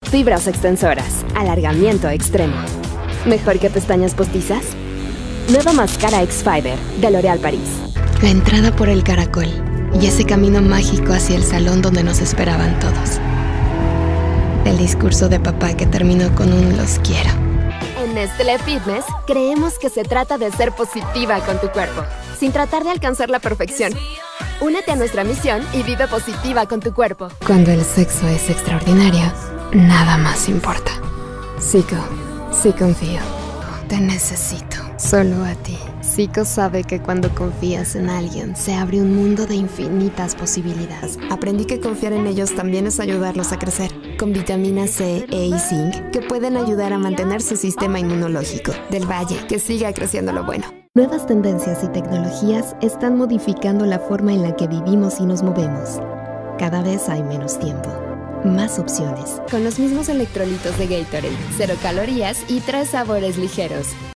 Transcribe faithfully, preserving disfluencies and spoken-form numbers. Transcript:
Fibras extensoras, alargamiento extremo. ¿Mejor que pestañas postizas? Nueva máscara X-Fiber de L'Oréal Paris. La entrada por el caracol y ese camino mágico hacia el salón donde nos esperaban todos. El discurso de papá que terminó con un los quiero. En Nestlé Fitness creemos que se trata de ser positiva con tu cuerpo, sin tratar de alcanzar la perfección. Únete a nuestra misión y vive positiva con tu cuerpo. Cuando el sexo es extraordinario, nada más importa. Zico, sí confío. Te necesito, solo a ti. Zico sabe que cuando confías en alguien, se abre un mundo de infinitas posibilidades. Aprendí que confiar en ellos también es ayudarlos a crecer. Con vitamina C, E y zinc, que pueden ayudar a mantener su sistema inmunológico. Del Valle, que siga creciendo lo bueno. Nuevas tendencias y tecnologías están modificando la forma en la que vivimos y nos movemos. Cada vez hay menos tiempo. Más opciones. Con los mismos electrolitos de Gatorade, cero calorías y tres sabores ligeros.